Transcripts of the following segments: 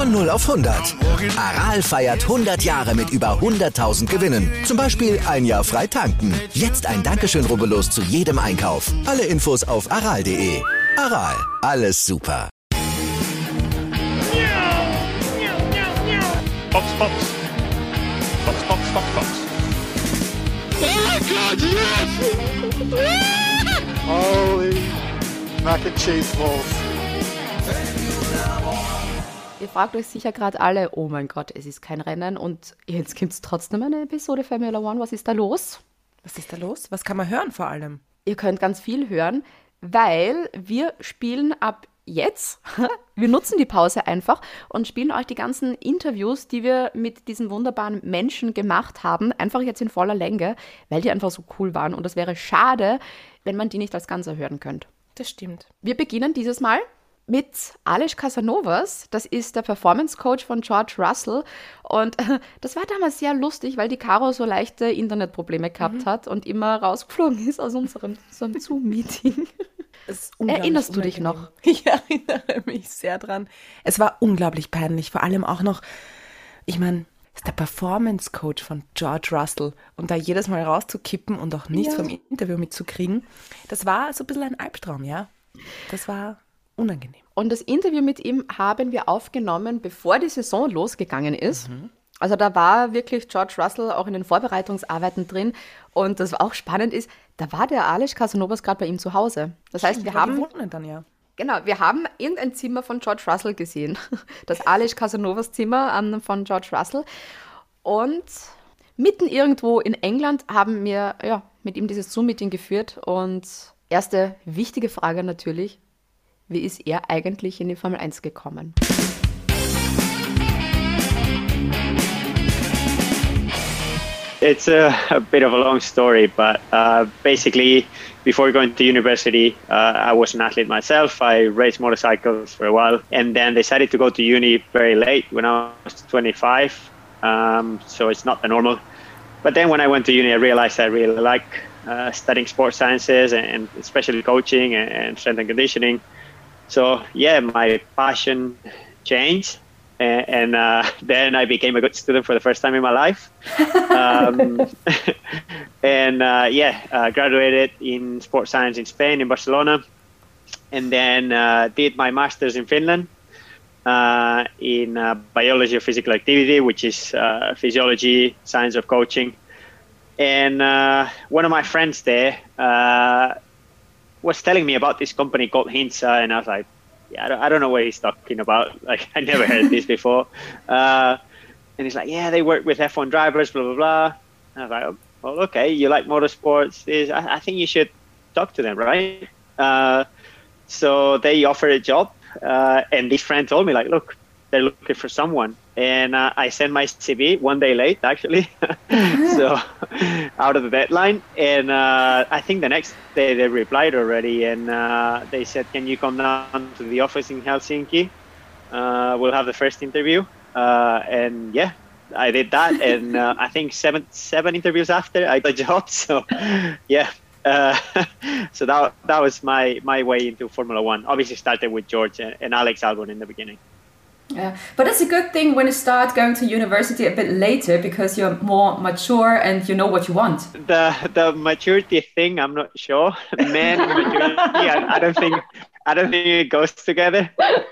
Von 0 auf 100. Aral feiert 100 Jahre mit über 100.000 Gewinnen. Zum Beispiel ein Jahr frei tanken. Jetzt ein Dankeschön, rubbellos zu jedem Einkauf. Alle Infos auf aral.de. Aral, alles super. Fox, Fox. Fox, Fox, Fox, Fox. Oh God, yes! Holy mac and cheese balls. Ihr fragt euch sicher gerade alle, oh mein Gott, es ist kein Rennen und jetzt gibt es trotzdem eine Episode Formula One. Was ist da los? Was ist da los? Was kann man hören vor allem? Ihr könnt ganz viel hören, weil wir spielen ab jetzt, wir nutzen die Pause einfach und spielen euch die ganzen Interviews, die wir mit diesen wunderbaren Menschen gemacht haben, einfach jetzt in voller Länge, weil die einfach so cool waren und es wäre schade, wenn man die nicht als Ganze hören könnte. Das stimmt. Wir beginnen dieses Mal mit Aleš Casanovas. Das ist der Performance Coach von George Russell und das war damals sehr lustig, weil die Caro so leichte Internetprobleme gehabt hat und immer rausgeflogen ist aus unserem Zoom-Meeting. Erinnerst du dich noch? Ich erinnere mich sehr dran. Es war unglaublich peinlich, vor allem auch noch, ich meine, ist der Performance Coach von George Russell und da jedes Mal rauszukippen und auch nichts vom Interview mitzukriegen, das war so ein bisschen ein Albtraum, ja. Das war unangenehm. Und das Interview mit ihm haben wir aufgenommen, bevor die Saison losgegangen ist. Also da war wirklich George Russell auch in den Vorbereitungsarbeiten drin. Und das auch spannend ist, da war der Aleš Casanovas gerade bei ihm zu Hause. Das heißt, wir haben irgendein Zimmer von George Russell gesehen. Das Aleš Casanovas Zimmer von George Russell. Und mitten irgendwo in England haben wir mit ihm dieses Zoom-Meeting geführt. Und erste wichtige Frage natürlich, wie ist er eigentlich in die Formel 1 gekommen? It's a bit of a long story, but basically, before going to university, I was an athlete myself. I raced motorcycles for a while, and then decided to go to uni very late when I was 25. So it's not the normal. But then when I went to uni, I realized I really like studying sports sciences and especially coaching and strength and conditioning. So yeah, my passion changed. And then I became a good student for the first time in my life. Graduated in sports science in Spain, in Barcelona. And then did my master's in Finland in biology of physical activity, which is physiology, science of coaching. And one of my friends there was telling me about this company called Hintsa, and I was like, yeah, I don't know what he's talking about. Like, I never heard this before. And he's like, yeah, they work with F1 drivers, blah, blah, blah. And I was like, oh, well, okay, you like motorsports. I think you should talk to them, right? So they offered a job. And this friend told me, like, look, they're looking for someone. And I sent my CV one day late, actually. So out of the deadline. And I think the next day they replied already. And they said, can you come down to the office in Helsinki? We'll have the first interview. And yeah, I did that. And I think seven interviews after I got a job. So yeah. So that was my way into Formula One. Obviously started with George and Alex Albon in the beginning. Yeah, but it's a good thing when you start going to university a bit later because you're more mature and you know what you want. The maturity thing, I'm not sure. Men maturity, I don't think it goes together.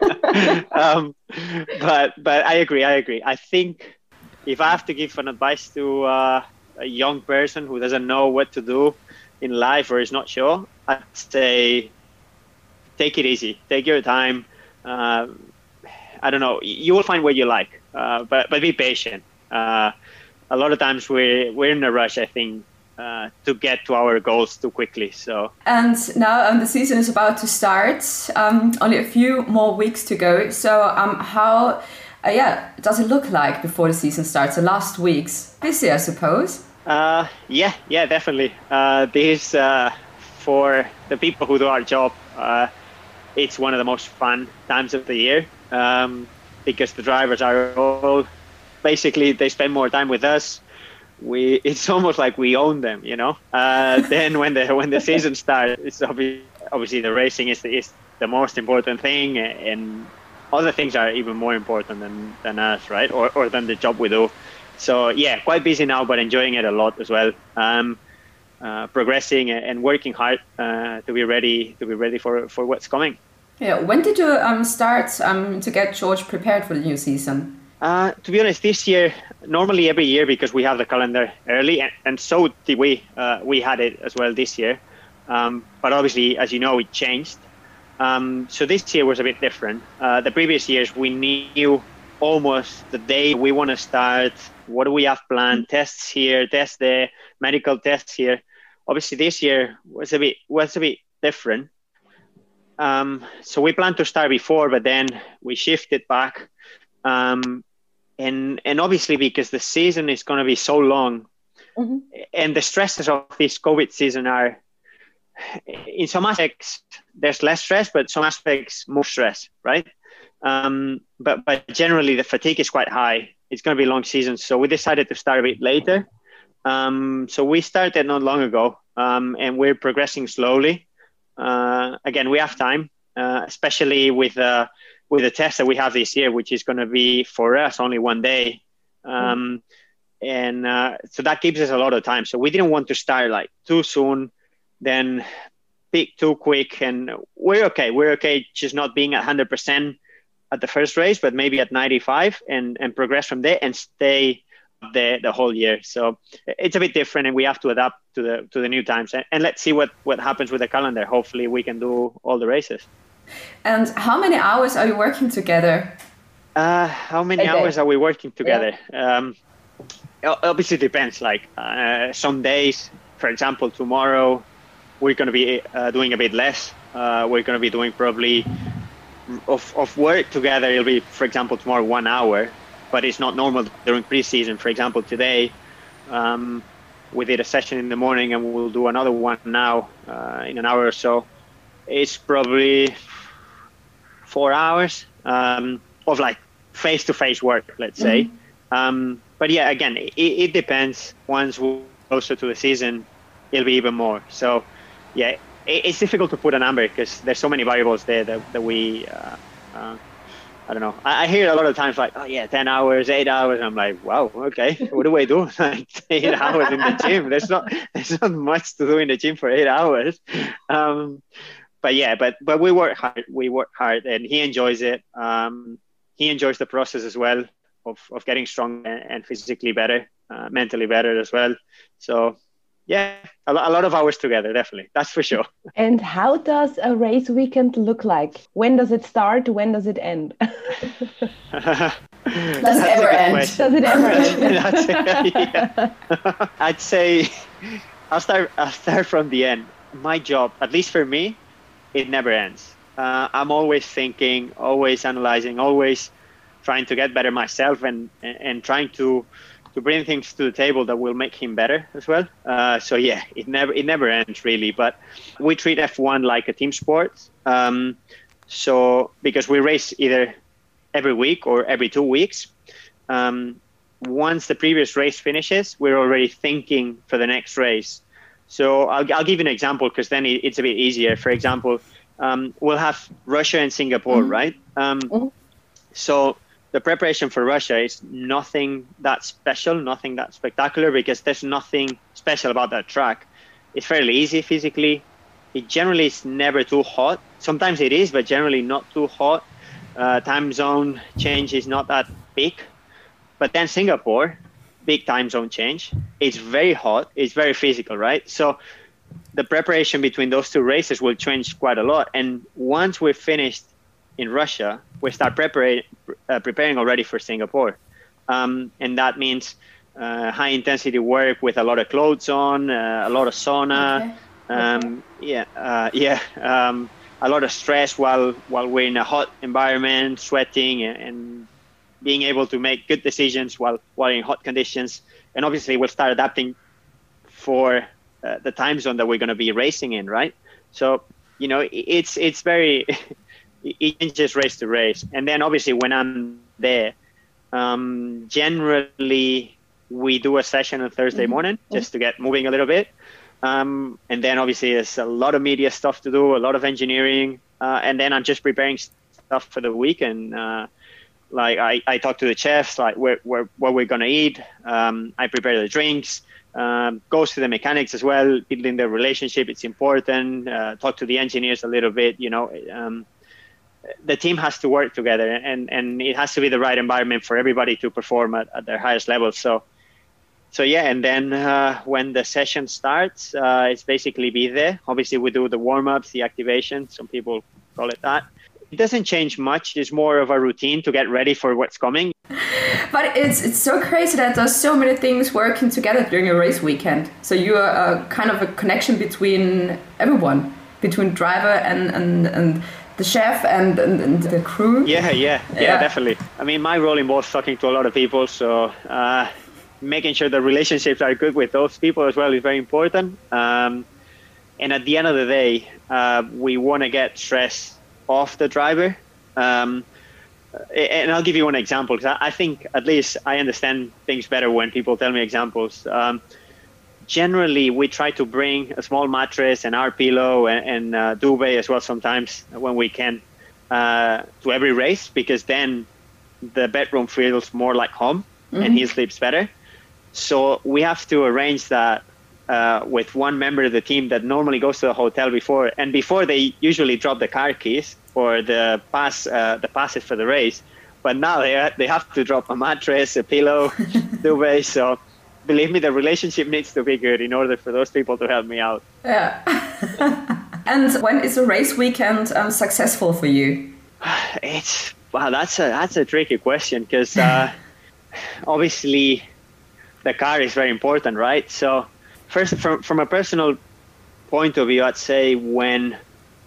But I agree. I think if I have to give an advice to a young person who doesn't know what to do in life or is not sure, I'd say take it easy, take your time. I don't know. You will find what you like, but be patient. A lot of times we're in a rush, I think, to get to our goals too quickly. So. And now the season is about to start. Only a few more weeks to go. So how does it look like before the season starts? The last weeks, busy, I suppose. Yeah, definitely. This for the people who do our job. It's one of the most fun times of the year. Because the drivers are all basically they spend more time with us. It's almost like we own them, you know. Then when the season starts, it's obviously the racing is the most important thing, and other things are even more important than us, right? Or than the job we do. So yeah, quite busy now, but enjoying it a lot as well. Progressing and working hard to be ready for what's coming. Yeah. When did you start to get George prepared for the new season? To be honest, this year, normally every year, because we have the calendar early, and so did we. We had it as well this year. But obviously, as you know, it changed. So this year was a bit different. The previous years, we knew almost the day we want to start. What do we have planned? Tests here, tests there, medical tests here. Obviously, this year was a bit different. So we planned to start before, but then we shifted back. And obviously, because the season is going to be so long, and the stresses of this COVID season are, in some aspects, there's less stress, but some aspects more stress, right? But generally, the fatigue is quite high. It's going to be a long season, so we decided to start a bit later. So we started not long ago, and we're progressing slowly. Again, we have time, especially with the test that we have this year, which is going to be for us only one day. And so that gives us a lot of time. So we didn't want to start like too soon, then peak too quick. And we're okay. We're okay just not being at 100% at the first race, but maybe at 95 and progress from there and stay there the whole year. So it's a bit different, and we have to adapt to the new times. And let's see what happens with the calendar. Hopefully we can do all the races. And how many hours are you working together? How many hours are we working together? Yeah. Obviously, it depends. Like some days, for example, tomorrow, we're going to be doing a bit less. We're going to be doing probably of work together. It'll be, for example, tomorrow 1 hour, but it's not normal during preseason. For example, today, we did a session in the morning, and we'll do another one now in an hour or so. It's probably 4 hours of like face-to-face work, let's say. But yeah, again, it depends. Once we're closer to the season, it'll be even more. So yeah, it's difficult to put a number because there's so many variables there that we, I don't know. I hear a lot of times like, oh yeah, 10 hours, 8 hours. And I'm like, wow, okay, what do I do? Like 8 hours in the gym. There's not much to do in the gym for 8 hours. But yeah, but we work hard. We work hard, and he enjoys it. He enjoys the process as well of getting strong and physically better, mentally better as well. So yeah, a lot of hours together, definitely. That's for sure. And how does a race weekend look like? When does it start? When does it end? Does it ever end? Does it ever end? Yeah. I'd say I'll start from the end. My job, at least for me, it never ends. I'm always thinking, always analyzing, always trying to get better myself, and trying to bring things to the table that will make him better as well. So yeah, it never ends really. But we treat F1 like a team sport. So because we race either every week or every 2 weeks, once the previous race finishes, we're already thinking for the next race. So I'll give you an example, because then it's a bit easier. For example, we'll have Russia and Singapore, right? So the preparation for Russia is nothing that special, nothing that spectacular, because there's nothing special about that track. It's fairly easy physically. It generally is never too hot. Sometimes it is, but generally not too hot. Time zone change is not that big. But then Singapore, big time zone change. It's very hot. It's very physical, right? So the preparation between those two races will change quite a lot. And once we're finished in Russia, we start preparing already for Singapore. And that means high intensity work with a lot of clothes on, a lot of sauna, a lot of stress while we're in a hot environment, sweating and being able to make good decisions while in hot conditions. And obviously we'll start adapting for the time zone that we're going to be racing in, right? So, you know, it's very, it changes race to race. And then obviously when I'm there, generally we do a session on Thursday morning just to get moving a little bit. And then obviously there's a lot of media stuff to do, a lot of engineering. And then I'm just preparing stuff for the week, and like I talk to the chefs, like what we're gonna eat. I prepare the drinks. Goes to the mechanics as well, building the relationship. It's important. Talk to the engineers a little bit. The team has to work together, and it has to be the right environment for everybody to perform at their highest level. So yeah, and then when the session starts, it's basically be there. Obviously, we do the warm-ups, the activation. Some people call it that. It doesn't change much. It's more of a routine to get ready for what's coming. But it's so crazy that there's so many things working together during a race weekend. So you are kind of a connection between everyone, between driver and the chef and the crew. Yeah, definitely. I mean, my role involves talking to a lot of people, so making sure the relationships are good with those people as well is very important. And at the end of the day, we want to get stress off the driver. And I'll give you one example, because I think at least I understand things better when people tell me examples. Generally, we try to bring a small mattress and our pillow and duvet as well sometimes when we can to every race, because then the bedroom feels more like home and he sleeps better. So we have to arrange that with one member of the team that normally goes to the hotel before they usually drop the car keys or the passes for the race. But now they have to drop a mattress, a pillow, duvet. So believe me, the relationship needs to be good in order for those people to help me out. Yeah. And when is a race weekend successful for you? That's a tricky question, because obviously the car is very important, right? So first, from a personal point of view, I'd say when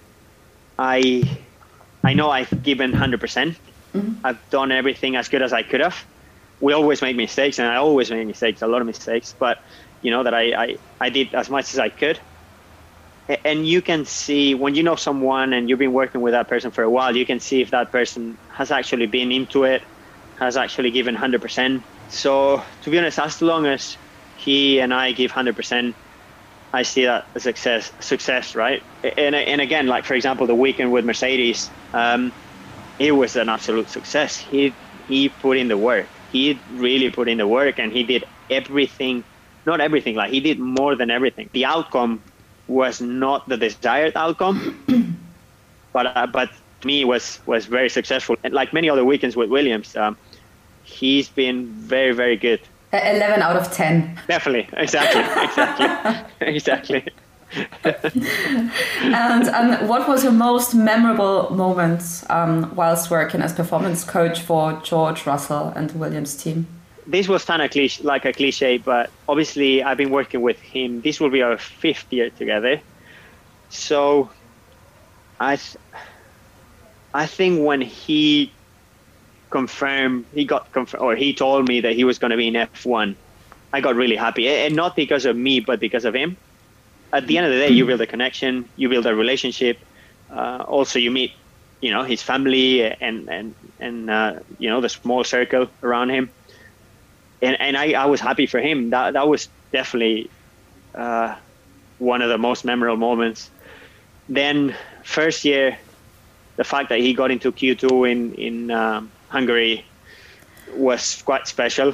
I know I've given 100%, I've done everything as good as I could have. We always make mistakes, and I always make mistakes, a lot of mistakes, but that I did as much as I could. And you can see, when you know someone and you've been working with that person for a while, you can see if that person has actually been into it, has actually given 100%. So to be honest, as long as he and I give 100%, I see that as success, right? And again, like for example, the weekend with Mercedes, it was an absolute success. He put in the work. He really put in the work, and he did everything, not everything, like he did more than everything. The outcome was not the desired outcome, but to me was very successful. And like many other weekends with Williams, he's been very, very good. 11 out of 10. Definitely, exactly. And what was your most memorable moment whilst working as performance coach for George Russell and the Williams team? This was kind of like a cliche, but obviously I've been working with him. This will be our 5th year together. So I think when he told me that he was going to be in F1, I got really happy. And not because of me, but because of him. At the end of the day, you build a connection, you build a relationship. Also, you meet, his family and the small circle around him. And I was happy for him. That was definitely one of the most memorable moments. Then first year, the fact that he got into Q2 in Hungary was quite special.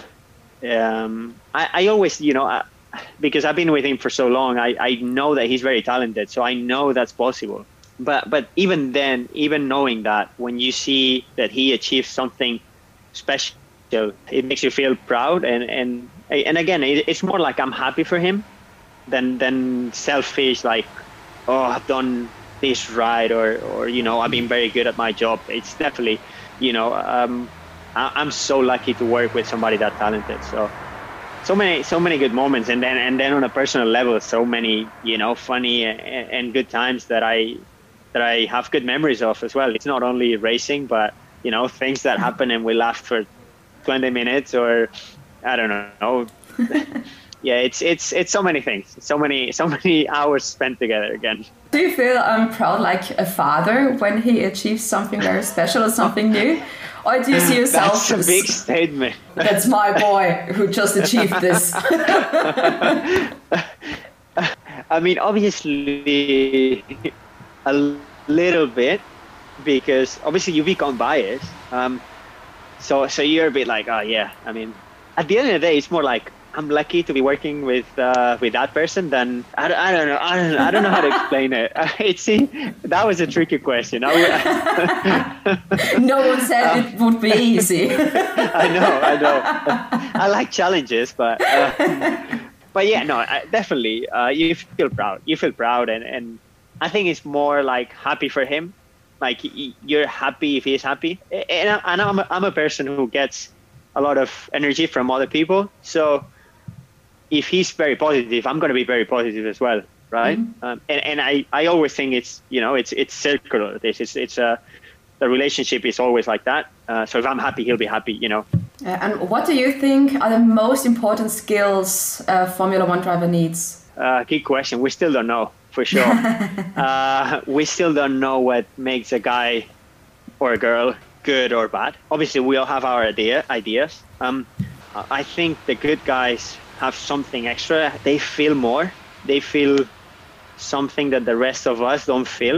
I always, because I've been with him for so long, I know that he's very talented, so I know that's possible. But even then, even knowing that, when you see that he achieved something special, it makes you feel proud. And again, it's more like I'm happy for him than selfish, like, oh, I've done this right, or I've been very good at my job. It's definitely, I'm so lucky to work with somebody that talented. So many good moments, and then on a personal level, so many funny and good times that I have good memories of as well. It's not only racing, but things that happen and we laughed for 20 minutes, or I don't know. Yeah, it's so many things, so many hours spent together again. Do you feel proud like a father when he achieves something very special or something new? Or do you see yourself That's a big statement. That's my boy who just achieved this. I mean, obviously, a little bit. because obviously you become biased. So you're a bit like, oh yeah. I mean, at the end of the day, it's more like I'm lucky to be working with that person than I don't know. I don't know how to explain it. That was a tricky question. No one said it would be easy. I know. I like challenges, but yeah, no, definitely. You feel proud. And I think it's more like happy for him. Like you're happy if he's happy. And I'm a person who gets a lot of energy from other people. So if he's very positive, I'm going to be very positive as well, right? Mm-hmm. And I always think it's circular. The relationship is always like that. So if I'm happy, he'll be happy, And what do you think are the most important skills a Formula One driver needs? Good question. We still don't know for sure. We still don't know what makes a guy or a girl good or bad. Obviously, we all have our ideas. I think the good guys have something extra. They feel more. They feel something that the rest of us don't feel.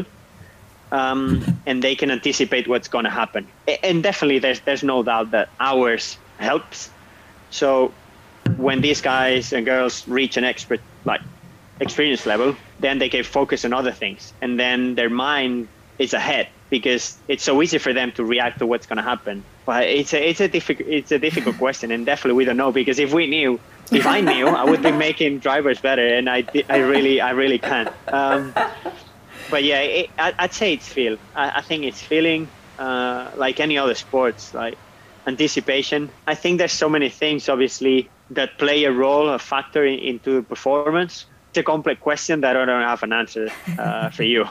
And they can anticipate what's going to happen. And definitely there's no doubt that ours helps. So when these guys and girls reach an experience level, then they can focus on other things. And then their mind is ahead because it's so easy for them to react to what's going to happen. But it's a difficult question, and definitely we don't know, because if I knew, I would be making drivers better, and I really can't. But yeah, I'd say it's feel. I think it's feeling, like any other sports, like anticipation. I think there's so many things, obviously, that play a factor into performance. It's a complex question that I don't have an answer for you.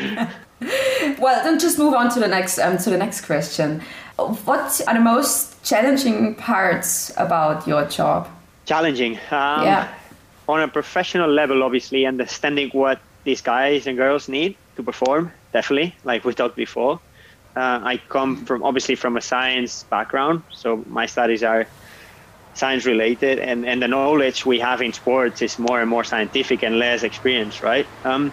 Well, then just move on to the next question. What are the most challenging parts about your job? Challenging. On a professional level, obviously, understanding what these guys and girls need to perform, definitely, like we talked before. I come from a science background, so my studies are science related, and the knowledge we have in sports is more and more scientific and less experience, right?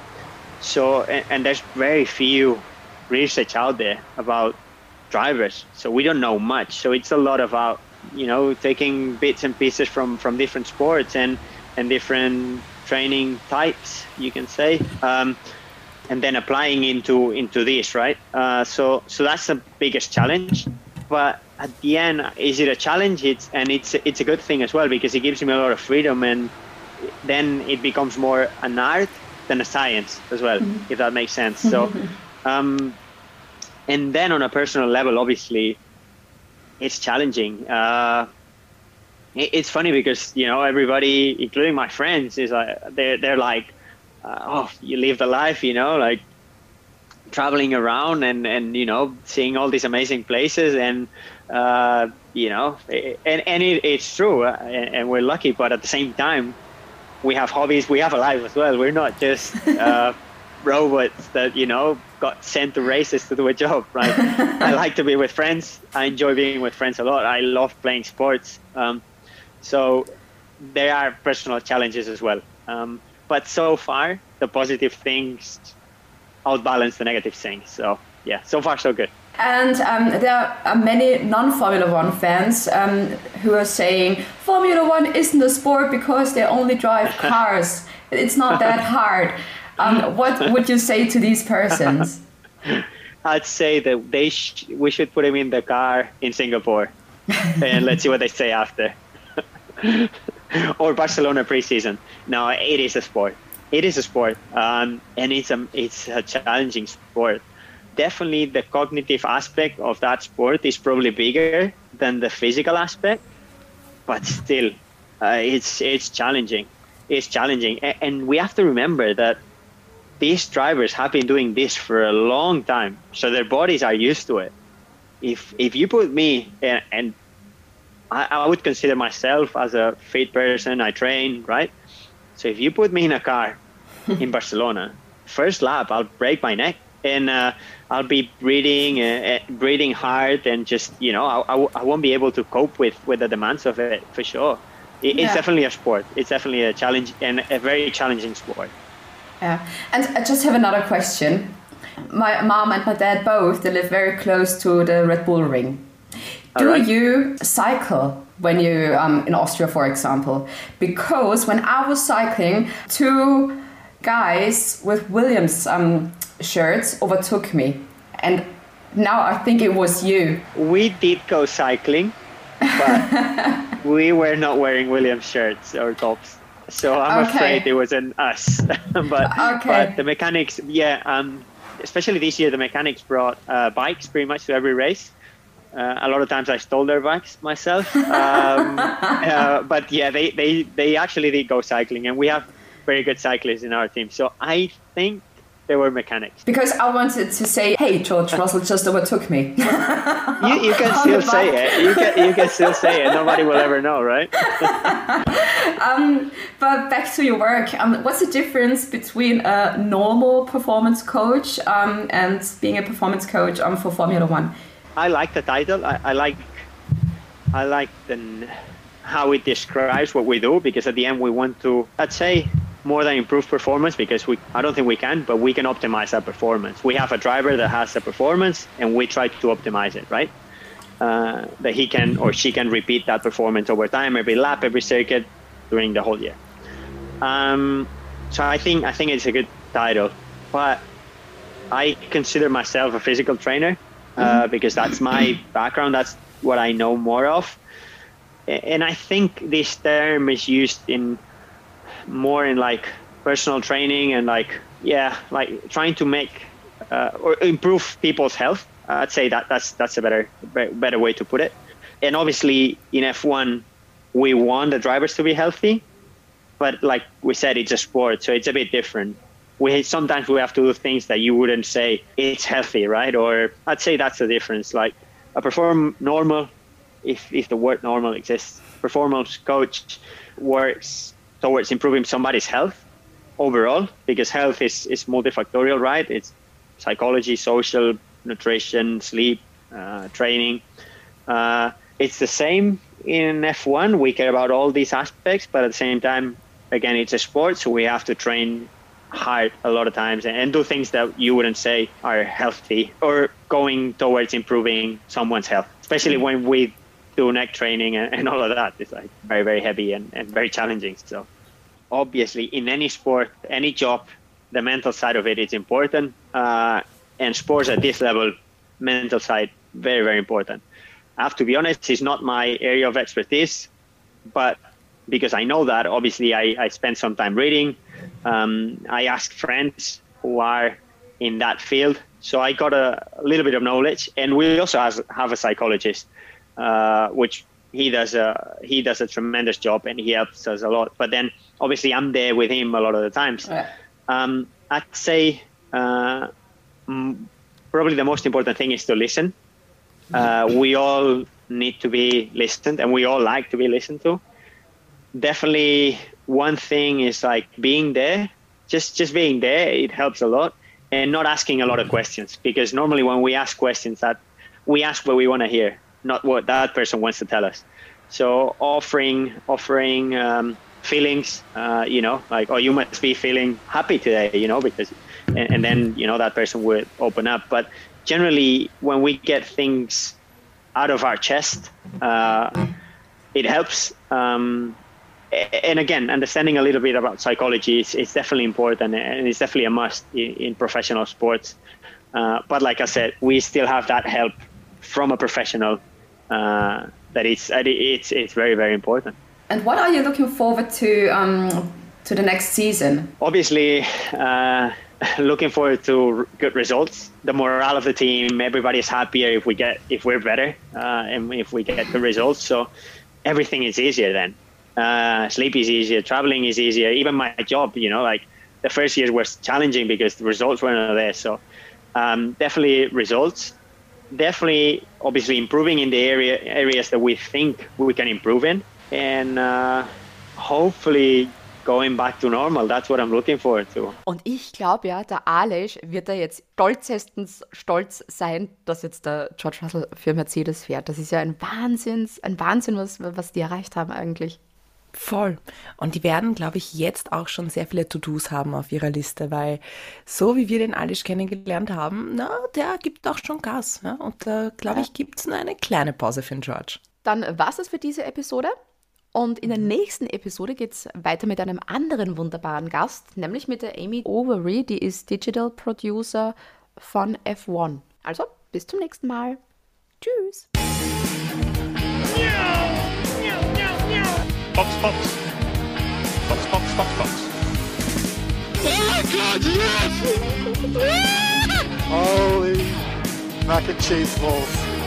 So there's very few research out there about drivers, so we don't know much. So it's a lot about taking bits and pieces from different sports and different training types, you can say, and then applying into this, right? So that's the biggest challenge. But at the end, is it a challenge? It's a good thing as well, because it gives me a lot of freedom, and then it becomes more an art than a science as well, if that makes sense. So, and then on a personal level, obviously, it's challenging. It's funny because everybody, including my friends, is they're like, oh, you live the life, like traveling around and seeing all these amazing places, and it's true, and we're lucky, but at the same time, we have hobbies, we have a life as well. We're not just robots that got sent to races to do a job, right? I like to be with friends. I enjoy being with friends a lot. I love playing sports. So there are personal challenges as well. But so far, the positive things outbalance the negative things. So yeah, so far so good. And there are many non-Formula One fans who are saying Formula One isn't a sport because they only drive cars. It's not that hard. What would you say to these persons? I'd say that we should put him in the car in Singapore, and let's see what they say after. Or Barcelona preseason. No, it is a sport. It is a sport, and it's a challenging sport. Definitely, the cognitive aspect of that sport is probably bigger than the physical aspect, but still, it's challenging. It's challenging, and we have to remember that these drivers have been doing this for a long time, so their bodies are used to it. If you put me, and I would consider myself as a fit person, I train, right? So if you put me in a car in Barcelona, first lap, I'll break my neck, and I'll be breathing hard, and just, I won't be able to cope with the demands of it, for sure. It's definitely a sport. It's definitely a challenge, and a very challenging sport. Yeah, and I just have another question. my mom and my dad both, they live very close to the Red Bull Ring. Do you cycle when you in Austria, for example? Because when I was cycling, 2 guys with Williams shirts overtook me, and now I think it was you. We did go cycling, but we were not wearing Williams shirts or tops. So I'm afraid it wasn't us. but the mechanics, especially this year, the mechanics brought bikes pretty much to every race. A lot of times I stole their bikes myself. But yeah, they actually did go cycling, and we have very good cyclists in our team. So I think they were mechanics. Because I wanted to say, hey, George Russell just overtook me. You can still say it. You can still say it. Nobody will ever know, right? But back to your work. What's the difference between a normal performance coach and being a performance coach for Formula One? I like the title. I like how it describes what we do, because at the end we want to, I'd say, more than improve performance, because I don't think we can, but we can optimize that performance. We have a driver that has a performance, and we try to optimize it, right? That he can or she can repeat that performance over time, every lap, every circuit, during the whole year. So I think it's a good title, but I consider myself a physical trainer because that's my background. That's what I know more of, and I think this term is used more in like personal training and like trying to make or improve people's health. I'd say that's a better way to put it. And obviously in F1 we want the drivers to be healthy, but like we said, it's a sport, so it's a bit different. Sometimes we have to do things that you wouldn't say it's healthy, right? Or I'd say that's the difference. Like a perform normal, if the word normal exists, performance coach works towards improving somebody's health overall, because health is multifactorial, right? It's psychology, social, nutrition, sleep, training. It's the same in F1. We care about all these aspects, but at the same time, again, it's a sport, so we have to train hard a lot of times and do things that you wouldn't say are healthy or going towards improving someone's health, especially when we do neck training and all of that. It's like very, very heavy and very challenging. So obviously in any sport, any job, the mental side of it is important. And sports at this level, mental side, very, very important. I have to be honest, it's not my area of expertise, but because I know that, obviously I spend some time reading. I ask friends who are in that field. So I got a little bit of knowledge. And we also have a psychologist, which he does a tremendous job and he helps us a lot. But then obviously I'm there with him a lot of the times. I'd say probably the most important thing is to listen. We all need to be listened, and we all like to be listened to. Definitely one thing is like being there, just being there, it helps a lot, and not asking a lot of questions, because normally when we ask questions, that we ask what we want to hear, not what that person wants to tell us. So offering feelings, like, oh, you must be feeling happy today, because, and then, that person would open up. But generally, when we get things out of our chest, it helps. And again, understanding a little bit about psychology is definitely important, and it's definitely a must in professional sports. But like I said, we still have that help from a professional. That it's very, very important. And what are you looking forward to the next season? Obviously, looking forward to good results. The morale of the team, everybody's happier if we're better, and if we get the results. So everything is easier then. Sleep is easier, traveling is easier. Even my job, like the first year was challenging because the results weren't there. So definitely results. Definitely, obviously, improving in the areas that we think we can improve in, and hopefully going back to normal. That's what I'm looking forward to. Und ich glaube ja, der Aleš wird da jetzt stolzestens stolz sein, dass jetzt der George Russell für Mercedes fährt. Das ist ja ein Wahnsinn, was die erreicht haben eigentlich. Voll. Und die werden, glaube ich, jetzt auch schon sehr viele To-Dos haben auf ihrer Liste, weil so wie wir den Alish kennengelernt haben, na, der gibt auch schon Gas. Ja? Und da, glaube ich, gibt es nur eine kleine Pause für den George. Dann war es für diese Episode. Und in der nächsten Episode geht es weiter mit einem anderen wunderbaren Gast, nämlich mit der Amy Overy, die ist Digital Producer von F1. Also, bis zum nächsten Mal. Tschüss. Fox, Fox. Fox, Fox, Fox, Fox. Holy mac and cheese balls.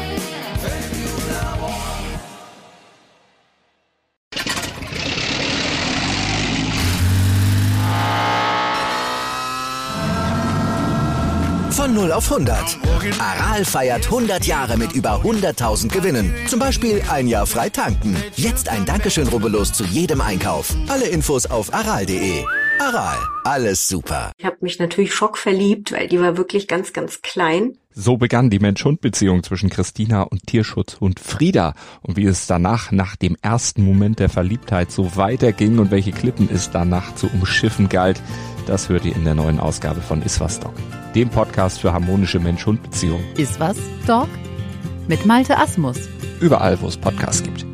Von 0 auf 100. Aral feiert 100 Jahre mit über 100.000 Gewinnen. Zum Beispiel ein Jahr frei tanken. Jetzt ein Dankeschön, rubbellos zu jedem Einkauf. Alle Infos auf aral.de. Aral, alles super. Ich habe mich natürlich schockverliebt, weil die war wirklich ganz, ganz klein. So begann die Mensch-Hund-Beziehung zwischen Christina und Tierschutzhund Frieda. Und wie es danach, nach dem ersten Moment der Verliebtheit, so weiterging und welche Klippen es danach zu umschiffen galt, das hört ihr in der neuen Ausgabe von Iswas Dog, dem Podcast für harmonische Mensch-Hund-Beziehungen. Iswas Dog mit Malte Asmus. Überall, wo es Podcasts gibt.